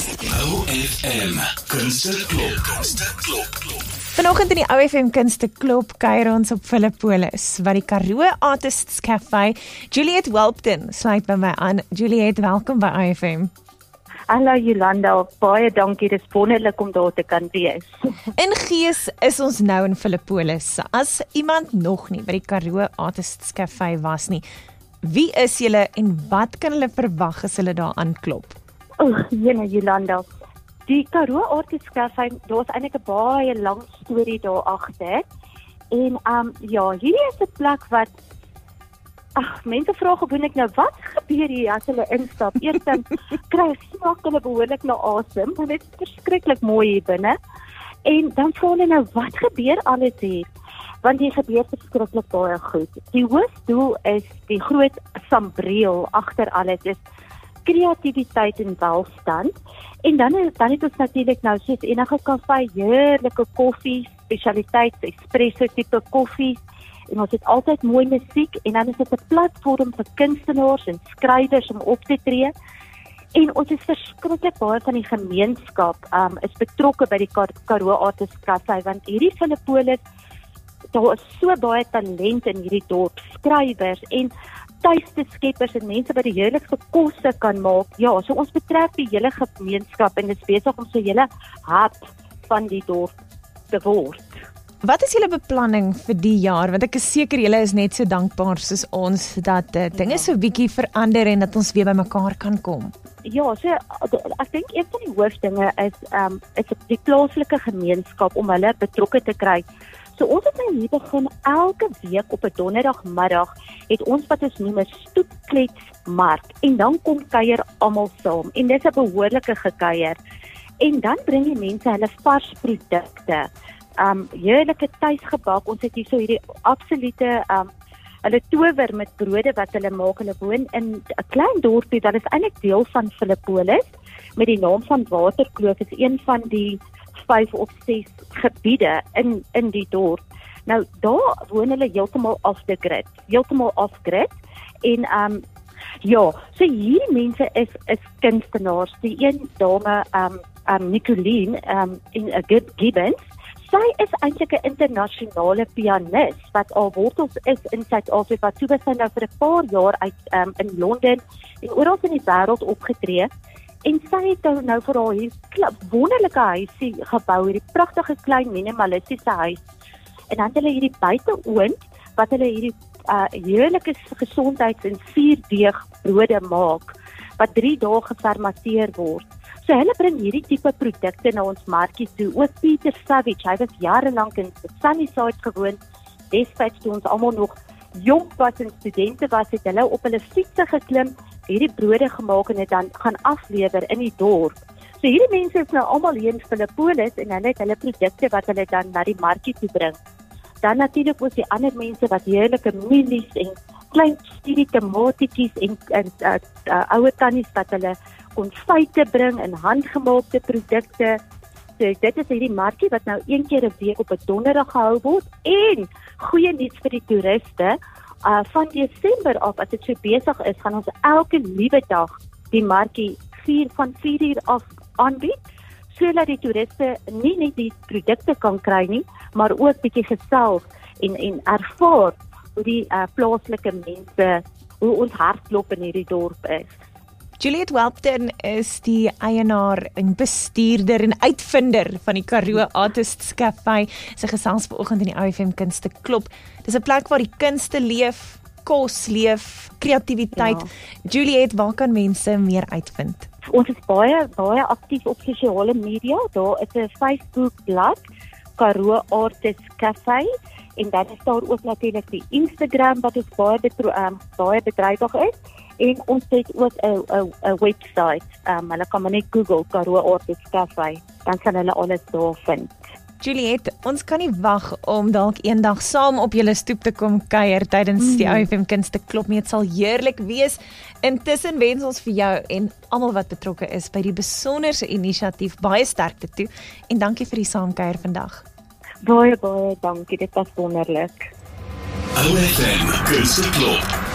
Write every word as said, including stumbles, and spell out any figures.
O F M Kunsteklop. Kunsteklop. Vanoggend in die O F M Kunsteklop kuier ons op Philippolis, waar die Karoo Artists Cafe. Juliet Welpton sluit by my aan. Juliet, welkom by O F M. Hallo Jolanda, baie dankie, dit is wonderlik om daar te kan wees. In gees is ons nou in Philippolis. As iemand nog nie by die Karoo Artists Cafe was nie, wie is julle en wat kan hulle verwag as hulle daar aanklop? O, oh, jene Jolanda, die Karoo Artists Cafe, daar is eintlik 'n baie lang storie daar agter. En um, ja, hierdie is 'n plek wat Ag, mense vra gewoonlik nou, wat gebeur hier as hulle instap? Eers dan kry smaak hulle behoorlik na asem, want dit is verskriklik mooi hier binne. En dan vra hulle nou, wat gebeur alles hier? Want hier gebeur verskriklik baie goed. Die hoofdoel is, die groot sambreel agter alles is kreatiwiteit en welstand. En dan, dan het ons natuurlik nou soos enige kafee, heerlike koffie, spesialiteit, espresso tipe koffie. En ons het altyd mooi musiek en dan is dit 'n platform vir kunstenaars en skrywers om op te tree. En ons is verskriklik baie van die gemeenskap um, is betrokke by die Kar- Karoo Artists Cafe, want hierdie Philippolis, daar is so baie talent in hierdie dorp, skrywers en tuiste skeppers en mense wat die heerlikste kosse kan maak. Ja, so ons betrek die hele gemeenskap en is besig om so 'n hele hub van die dorp te word. Wat is julle beplanning vir die jaar? Want ek is seker julle is net so dankbaar soos ons dat uh, dinge so bietjie verander en dat ons weer by mekaar kan kom. Ja, so ek dink een van die hoofdinge is um, is die plaaslike gemeenskap om hulle betrokke te kry. So ons het nou hier begin elke week op 'n donderdagmiddag het ons wat ons noem 'n stoetkletsmark en dan kom kuier almal saam en dis 'n behoorlike gekuier. En dan bring die mense hulle vars produkte. Um, heerlike tuisgebak, ons het hier so hierdie absolute, um, hulle tower met brode wat hulle maak, hulle woon in 'n klein dorpie, dat is eintlik deel van Philippolis, met die naam van Waterkloof, is een van die vyf of ses gebiede in, in die dorp. Nou, daar woon hulle heeltemal off the grid, heeltemal off grid, en um, ja, so hierdie mense is, is kunstenaars, die een dame, um, um, Nicoline, um, in uh, Gibbons, sy is eintlik 'n internasionale pianis wat al wortels is in Suid-Afrika. Toe was sy nou vir 'n paar jaar uit um, in Londen en oral in die wêreld opgetree. En sy het nou, nou vir haar hier wonderlike huisie gebou, hierdie pragtige klein minimalistiese huis. En dan het hulle hierdie buiteoond wat hulle hierdie uh, heerlike gesondheids- en suurdeeg brode maak wat drie dae gefermenteer word. So hulle bring hierdie tipe produkte na ons markie toe. Ook Peter Savage, hy was jare lank in Sunnyside gewoon. Destyds toe ons almal nog jonk was en studente was, het hulle op hulle fietsse geklim, hierdie brode gemaak en dit dan gaan aflewer in die dorp. So hierdie mense is nou almal hier in Philippolis en hulle het hulle produkte wat hulle dan na die markie toe bring. Dan natuurlik ook die ander mense wat heerlike mielies en klein studie tomatietjies en, en uh, uh, ouer tannies wat hulle konfyte bring en handgemaakte produkte. So dit is hierdie markie wat nou een keer 'n week op 'n donderdag gehou word. En goeie nuus vir die toeriste, uh, van Desember af as dit so besig is, gaan ons elke liewe dag die markie vier van vier uur af aanbied, sodat die toeriste nie net die produkte kan kry nie, maar ook bietjie gesels en en ervaar hoe die uh, plaaslike mense, hoe ons hartklop in hierdie dorp is. Juliet Welpton is die eienaar en bestuurder en uitvinder van die Karoo Artists Cafe. Sy gesels vanoggend in die O F M Kunsteklop. Dis 'n plek waar die kunste leef, kos leef, kreatiwiteit. Ja. Juliet, waar kan mense meer uitvind? Ons is baie baie aktief op sosiale media. Daar is 'n Facebook-blad, Karoo Artists Cafe, en dan is daar ook natuurlik die Instagram wat ons baie betro- um, baie bedrywig is. En ons het ook 'n 'n 'n webwerf. Um, hulle kan maar net Google Karoo Artists Cafe, dan kan hulle alles daar vind. Juliet, ons kan nie wag om dalk eendag saam op julle stoep te kom kuier tydens mm. die O F M Kunsteklop nie. Dit sal heerlik wees. Intussen wens ons vir jou en almal wat betrokke is by die besonderse inisiatief baie sterkte toe en dankie vir die saamkuier vandag. Baie baie dankie, dit was wonderlik. O F M Kunsteklop.